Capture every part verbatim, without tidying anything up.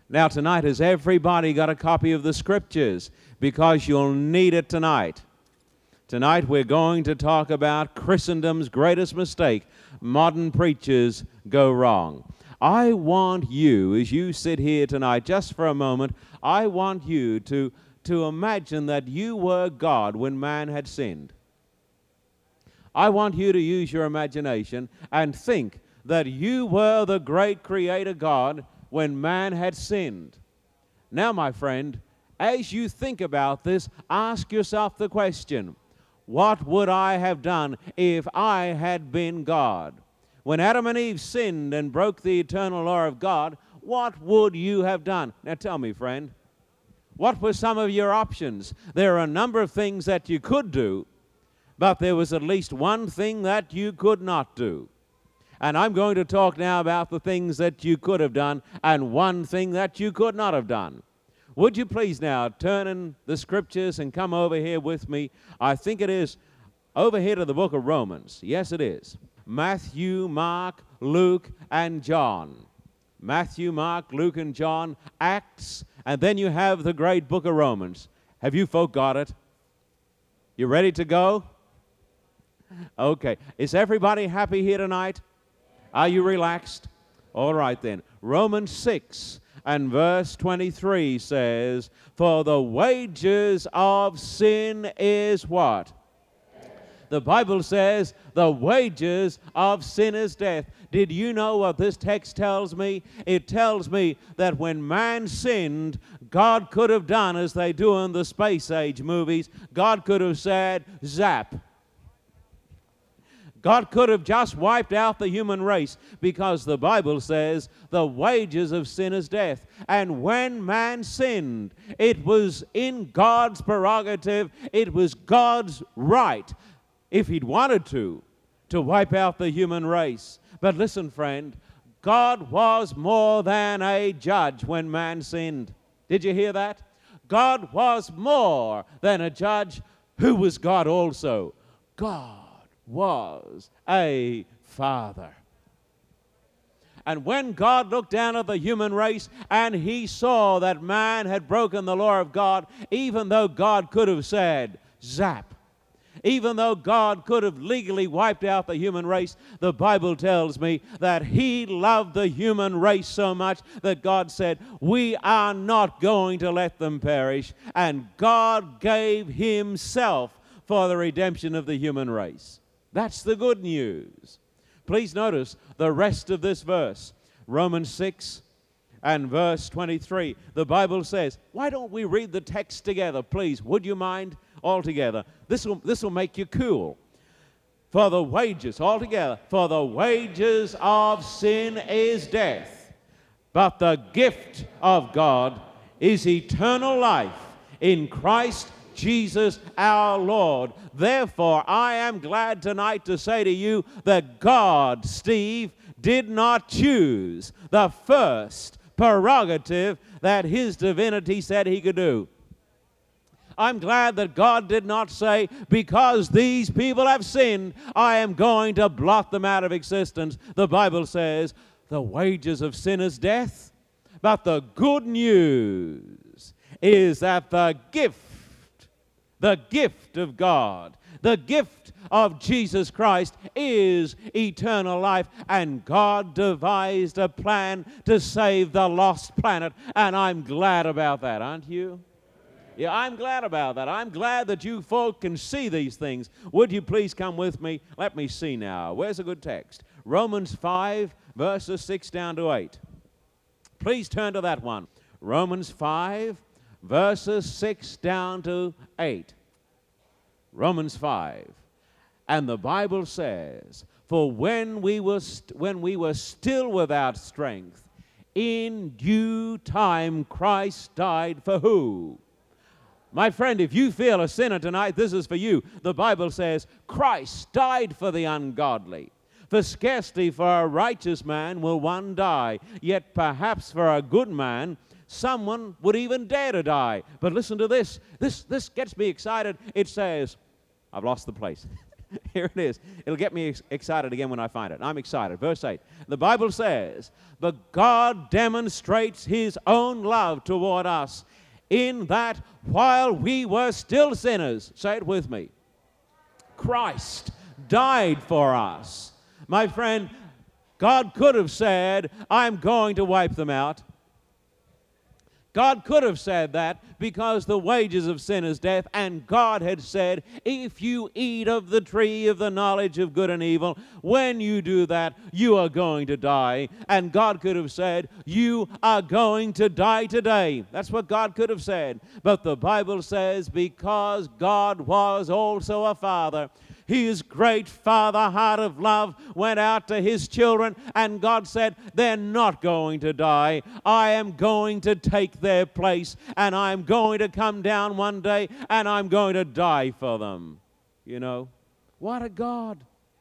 Now tonight, has everybody got a copy of the Scriptures? Because you'll need it tonight. Tonight we're going to talk about Christendom's greatest mistake. Modern preachers go wrong. I want you, as you sit here tonight, just for a moment, I want you to, to imagine that you were God when man had sinned. I want you to use your imagination and think that you were the great Creator God when man had sinned. Now, my friend, as you think about this, ask yourself the question, what would I have done if I had been God? When Adam and Eve sinned and broke the eternal law of God, what would you have done? Now tell me, friend, what were some of your options? There are a number of things that you could do, but there was at least one thing that you could not do. And I'm going to talk now about the things that you could have done and one thing that you could not have done. Would you please now turn in the Scriptures and come over here with me? I think it is over here to the book of Romans. Yes, it is. Matthew, Mark, Luke, and John. Matthew, Mark, Luke, and John, Acts, and then you have the great book of Romans. Have you folk got it? You ready to go? Okay. Is everybody happy here tonight? Are you relaxed? All right then. Romans six and verse twenty-three says, for the wages of sin is what? The Bible says the wages of sin is death. Did you know what this text tells me? It tells me that when man sinned, God could have done as they do in the space age movies. God could have said, zap. God could have just wiped out the human race because the Bible says the wages of sin is death. And when man sinned, it was in God's prerogative, it was God's right, if he'd wanted to, to wipe out the human race. But listen, friend, God was more than a judge when man sinned. Did you hear that? God was more than a judge. Who was God also? God was a father. And when God looked down at the human race and he saw that man had broken the law of God, even though God could have said, zap, even though God could have legally wiped out the human race, the Bible tells me that he loved the human race so much that God said, we are not going to let them perish. And God gave himself for the redemption of the human race. That's the good news. Please notice the rest of this verse. Romans six and verse twenty-three. The Bible says, why don't we read the text together, please? Would you mind? All together. This will, this will make you cool. For the wages, all together, for the wages of sin is death, but the gift of God is eternal life in Christ Jesus our Lord. Therefore, I am glad tonight to say to you that God, Steve, did not choose the first prerogative that his divinity said he could do. I'm glad that God did not say, because these people have sinned, I am going to blot them out of existence. The Bible says, the wages of sin is death, but the good news is that the gift The gift of God, the gift of Jesus Christ is eternal life. And God devised a plan to save the lost planet. And I'm glad about that, aren't you? Yeah, I'm glad about that. I'm glad that you folk can see these things. Would you please come with me? Let me see now. Where's a good text? Romans five, verses six down to eight. Please turn to that one. Romans five, verses six down to eight. Romans five. And the Bible says, for when we were st- when we were still without strength, in due time Christ died for who? My friend, if you feel a sinner tonight, this is for you. The Bible says, Christ died for the ungodly. For scarcely for a righteous man will one die, yet perhaps for a good man someone would even dare to die. But listen to this. This, this gets me excited. It says, I've lost the place. Here it is. It'll get me ex- excited again when I find it. I'm excited. Verse eight. The Bible says, "But God demonstrates his own love toward us in that while we were still sinners," say it with me, "Christ died for us." My friend, God could have said, "I'm going to wipe them out." God could have said that because the wages of sin is death, and God had said, if you eat of the tree of the knowledge of good and evil, when you do that, you are going to die. And God could have said, you are going to die today. That's what God could have said. But the Bible says, because God was also a father, his great father heart of love went out to his children, and God said, they're not going to die. I am going to take their place, and I'm going to come down one day, and I'm going to die for them. You know, what a God.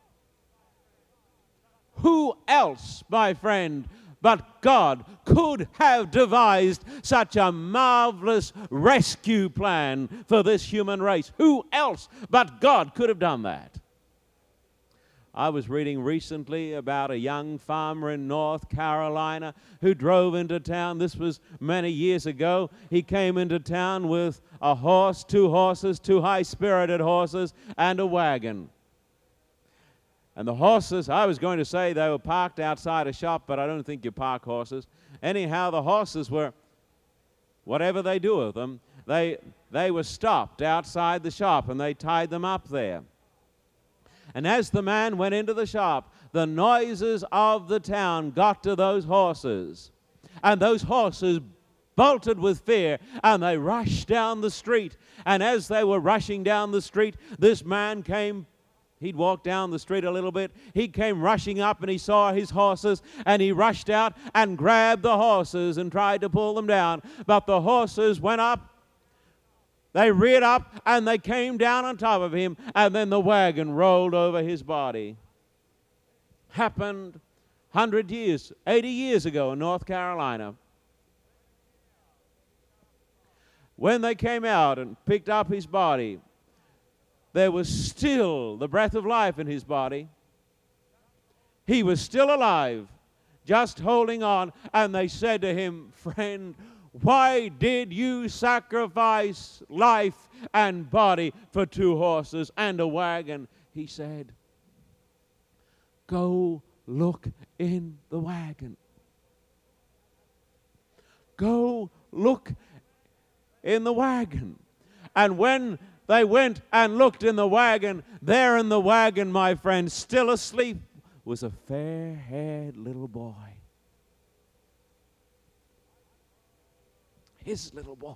Who else, my friend, but God could have devised such a marvelous rescue plan for this human race? Who else but God could have done that? I was reading recently about a young farmer in North Carolina who drove into town. This was many years ago. He came into town with a horse, two horses, two high-spirited horses, and a wagon. And the horses, I was going to say they were parked outside a shop, but I don't think you park horses. Anyhow, the horses were, whatever they do with them, they, they were stopped outside the shop, and they tied them up there. And as the man went into the shop, the noises of the town got to those horses. And those horses bolted with fear, and they rushed down the street. And as they were rushing down the street, this man came. He'd walked down the street a little bit. He came rushing up, and he saw his horses, and he rushed out and grabbed the horses and tried to pull them down. But the horses went up, they reared up, and they came down on top of him, and then the wagon rolled over his body. Happened one hundred years, eighty years ago in North Carolina. When they came out and picked up his body, there was still the breath of life in his body. He was still alive, just holding on. And they said to him, friend, why did you sacrifice life and body for two horses and a wagon? He said, go look in the wagon. Go look in the wagon. And when they went and looked in the wagon, there in the wagon, my friend, still asleep, was a fair-haired little boy. His little boy.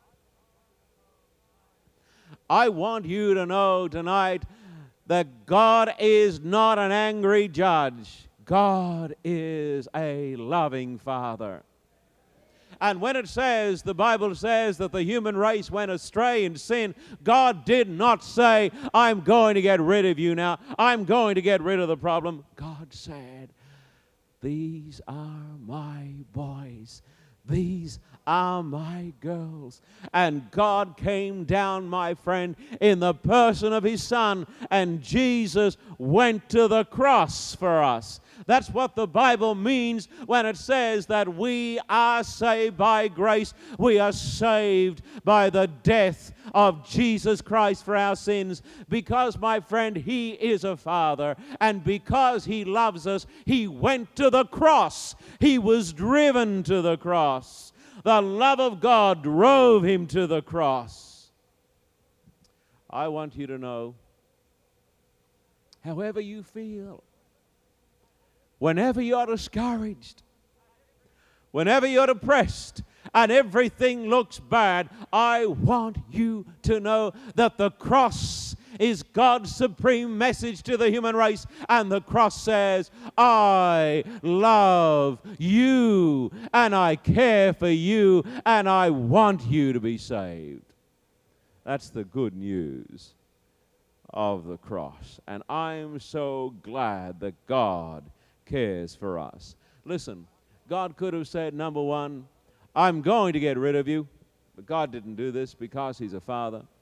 I want you to know tonight that God is not an angry judge. God is a loving Father. And when it says, the Bible says that the human race went astray in sin, God did not say, I'm going to get rid of you now. I'm going to get rid of the problem. God said, these are my boys. These are my girls. And God came down, my friend, in the person of his Son, and Jesus went to the cross for us. That's what the Bible means when it says that we are saved by grace. We are saved by the death of Jesus Christ for our sins. Because, my friend, he is a Father. And because he loves us, he went to the cross. He was driven to the cross. The love of God drove him to the cross. I want you to know, however you feel, whenever you're discouraged, whenever you're depressed, and everything looks bad, I want you to know that the cross is God's supreme message to the human race. And the cross says, I love you, and I care for you, and I want you to be saved. That's the good news of the cross. And I'm so glad that God cares for us. Listen, God could have said, number one, I'm going to get rid of you. But God didn't do this because he's a Father.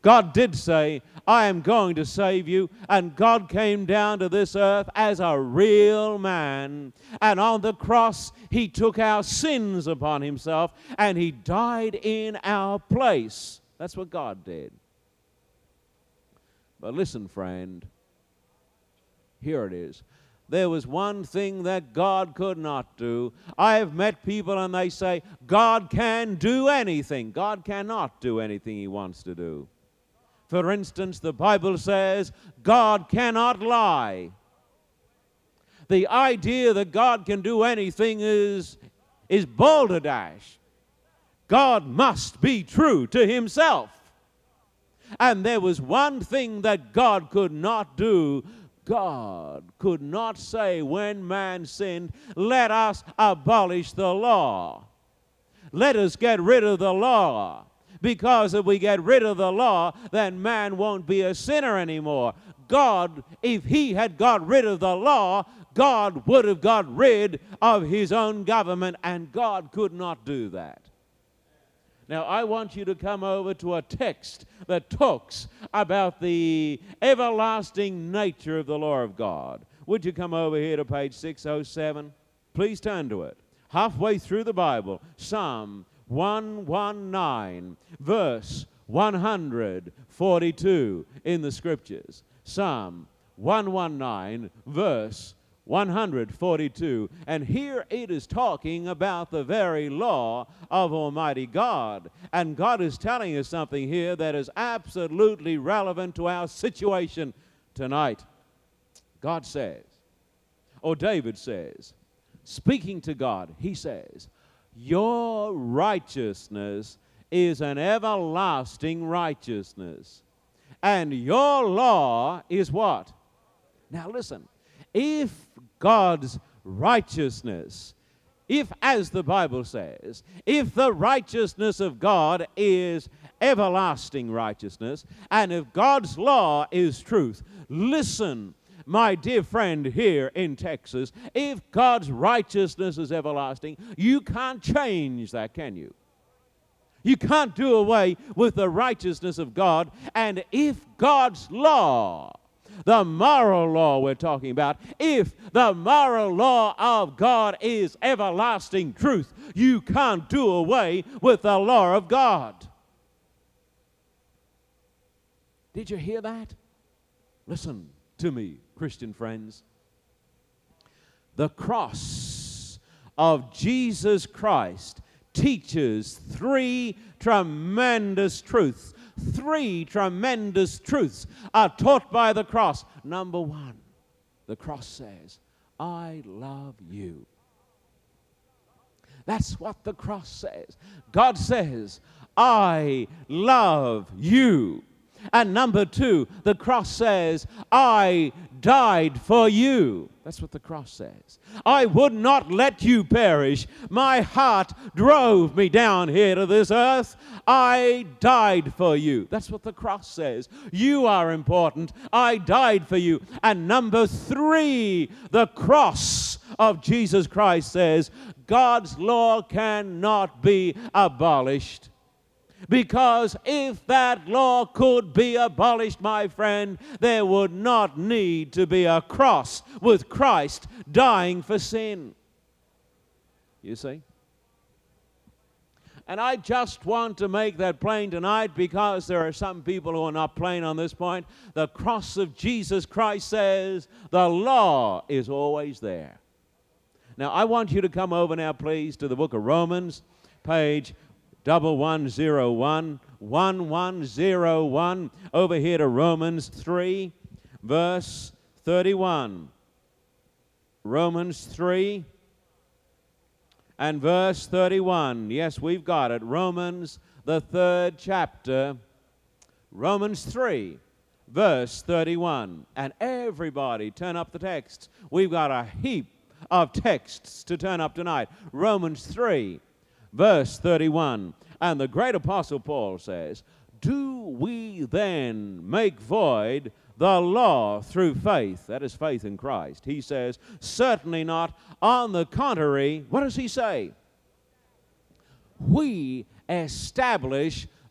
God did say, I am going to save you, and God came down to this earth as a real man, and on the cross he took our sins upon himself, and he died in our place. That's what God did. But listen, friend, here it is. There was one thing that God could not do. I have met people and they say, God can do anything. God cannot do anything he wants to do. For instance, the Bible says God cannot lie. The idea that God can do anything is, is balderdash. God must be true to himself. And there was one thing that God could not do. God could not say when man sinned, let us abolish the law. Let us get rid of the law. Because if we get rid of the law, then man won't be a sinner anymore. God, if he had got rid of the law, God would have got rid of his own government, and God could not do that. Now, I want you to come over to a text that talks about the everlasting nature of the law of God. Would you come over here to page six oh seven? Please turn to it. Halfway through the Bible, Psalm one nineteen, verse one forty-two in the Scriptures. Psalm one nineteen, verse one forty-two, and here it is talking about the very law of Almighty God. And God is telling us something here that is absolutely relevant to our situation tonight. God says, or David says, speaking to God, he says, your righteousness is an everlasting righteousness, and your law is what? Now listen, if God's righteousness, if, as the Bible says, if the righteousness of God is everlasting righteousness, and if God's law is truth, listen, my dear friend here in Texas, if God's righteousness is everlasting, you can't change that, can you? You can't do away with the righteousness of God. And if God's law, the moral law we're talking about, if the moral law of God is everlasting truth, you can't do away with the law of God. Did you hear that? Listen to me, Christian friends. The cross of Jesus Christ teaches three tremendous truths. Three tremendous truths are taught by the cross. Number one, the cross says, I love you. That's what the cross says. God says, I love you. And number two, the cross says, I died for you. That's what the cross says. I would not let you perish. My heart drove me down here to this earth. I died for you. That's what the cross says. You are important. I died for you. And number three, the cross of Jesus Christ says, God's law cannot be abolished. Because if that law could be abolished, my friend, there would not need to be a cross with Christ dying for sin. You see? And I just want to make that plain tonight, because there are some people who are not plain on this point. The cross of Jesus Christ says the law is always there. Now, I want you to come over now, please, to the book of Romans, page Double one zero one, one one zero one, over here to Romans three, verse thirty-one. Romans three and verse thirty-one. Yes, we've got it. Romans, the third chapter. Romans three, verse thirty-one. And everybody turn up the texts. We've got a heap of texts to turn up tonight. Romans three, verse thirty-one, and the great apostle Paul says, do we then make void the law through faith? That is faith in Christ. He says, certainly not. On the contrary, what does he say? We establish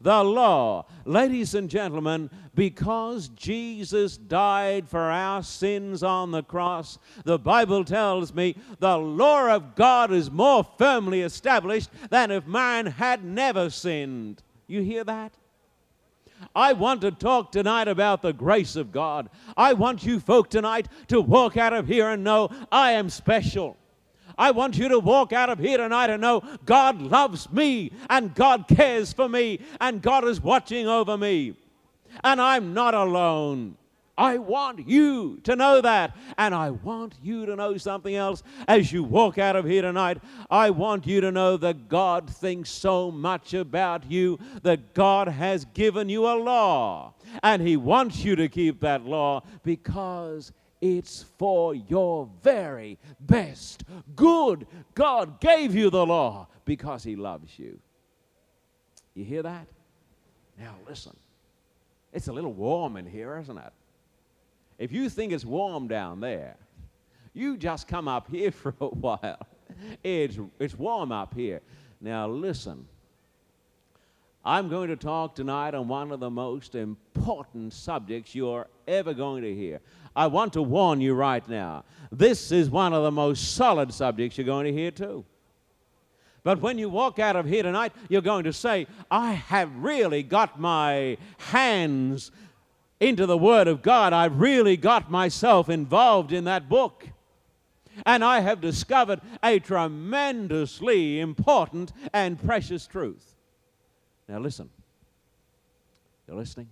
the law. Ladies and gentlemen, because Jesus died for our sins on the cross, the Bible tells me the law of God is more firmly established than if man had never sinned. You hear that? I want to talk tonight about the grace of God. I want you folk tonight to walk out of here and know I am special. I want you to walk out of here tonight and know God loves me and God cares for me and God is watching over me. And I'm not alone. I want you to know that. And I want you to know something else as you walk out of here tonight. I want you to know that God thinks so much about you that God has given you a law. And He wants you to keep that law because it's for your very best good. God gave you the law because He loves you. You hear that? Now listen. It's a little warm in here, isn't it? If you think it's warm down there, you just come up here for a while. It's, it's warm up here. Now listen. I'm going to talk tonight on one of the most important subjects you're ever going to hear. I want to warn you right now. This is one of the most solid subjects you're going to hear too. But when you walk out of here tonight, you're going to say, I have really got my hands into the Word of God. I've really got myself involved in that book. And I have discovered a tremendously important and precious truth. Now listen. You're listening?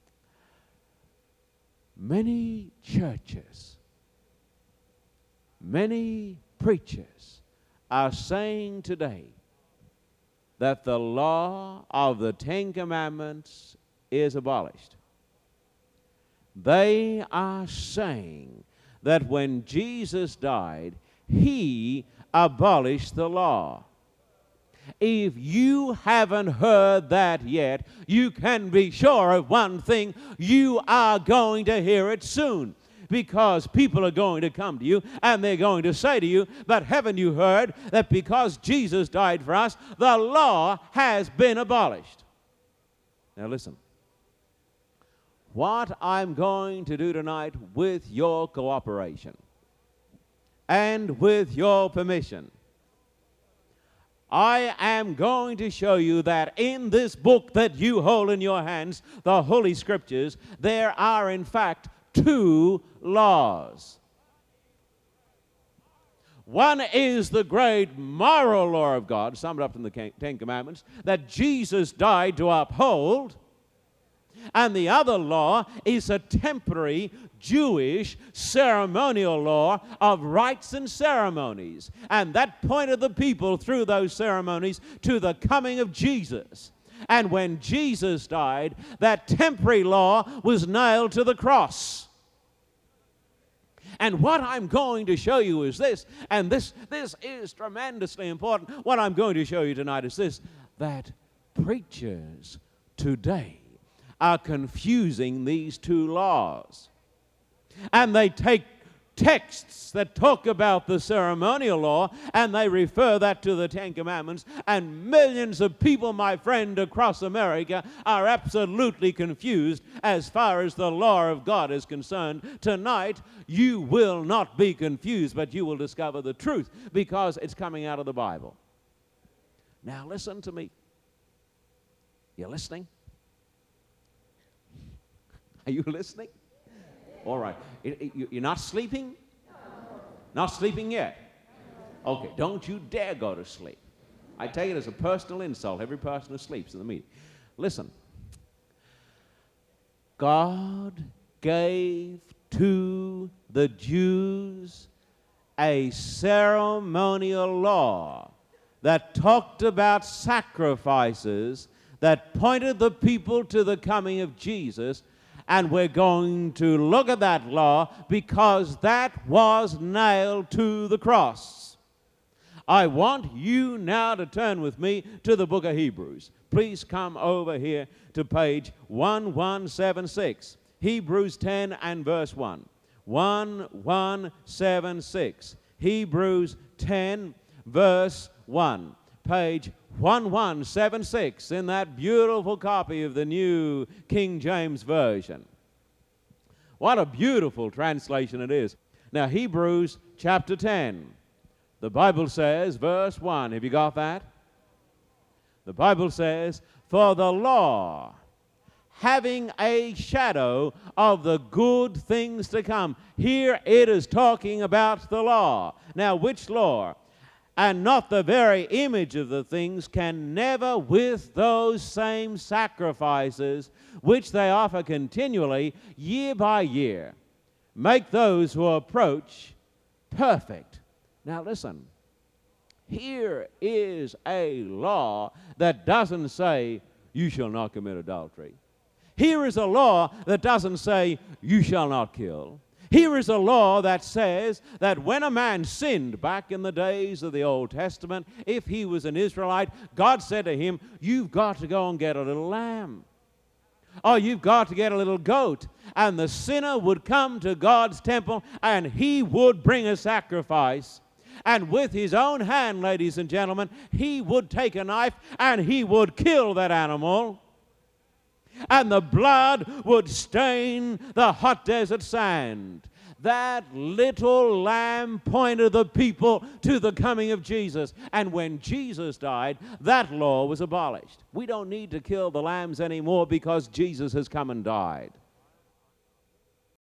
Many churches, many preachers are saying today that the law of the Ten Commandments is abolished. They are saying that when Jesus died, He abolished the law. If you haven't heard that yet, you can be sure of one thing: you are going to hear it soon. Because people are going to come to you and they're going to say to you, but haven't you heard that because Jesus died for us, the law has been abolished? Now listen. What I'm going to do tonight, with your cooperation and with your permission, I am going to show you that in this book that you hold in your hands, the Holy Scriptures, there are in fact two laws. One is the great moral law of God, summed up in the Ten Commandments, that Jesus died to uphold. And the other law is a temporary Jewish ceremonial law of rites and ceremonies. And that pointed the people through those ceremonies to the coming of Jesus. And when Jesus died, that temporary law was nailed to the cross. And what I'm going to show you is this, and this, this is tremendously important. What I'm going to show you tonight is this, that preachers today are confusing these two laws. And they take texts that talk about the ceremonial law and they refer that to the Ten Commandments, and millions of people, my friend, across America are absolutely confused as far as the law of God is concerned. Tonight, you will not be confused, but you will discover the truth because it's coming out of the Bible. Now listen to me. You listening? Are you listening? All right. It, it, you, you're not sleeping? Not sleeping yet? Okay. Don't you dare go to sleep. I take it as a personal insult, every person who sleeps in the meeting. Listen. God gave to the Jews a ceremonial law that talked about sacrifices that pointed the people to the coming of Jesus. And we're going to look at that law because that was nailed to the cross. I want you now to turn with me to the book of Hebrews. Please come over here to page one one seven six. Hebrews ten and verse one. one one seven six. Hebrews ten verse one. page eleven seventy-six in that beautiful copy of the New King James Version. What a beautiful translation it is. Now, Hebrews chapter ten. The Bible says, verse one, have you got that? The Bible says, for the law, having a shadow of the good things to come. Here it is talking about the law. Now, which law? And not the very image of the things, can never with those same sacrifices which they offer continually year by year make those who approach perfect. Now listen, here is a law that doesn't say you shall not commit adultery. Here is a law that doesn't say you shall not kill. Here is a law that says that when a man sinned back in the days of the Old Testament, if he was an Israelite, God said to him, you've got to go and get a little lamb. Oh, you've got to get a little goat. And the sinner would come to God's temple and he would bring a sacrifice. And with his own hand, ladies and gentlemen, he would take a knife and he would kill that animal. And the blood would stain the hot desert sand. That little lamb pointed the people to the coming of Jesus. And when Jesus died, that law was abolished. We don't need to kill the lambs anymore because Jesus has come and died.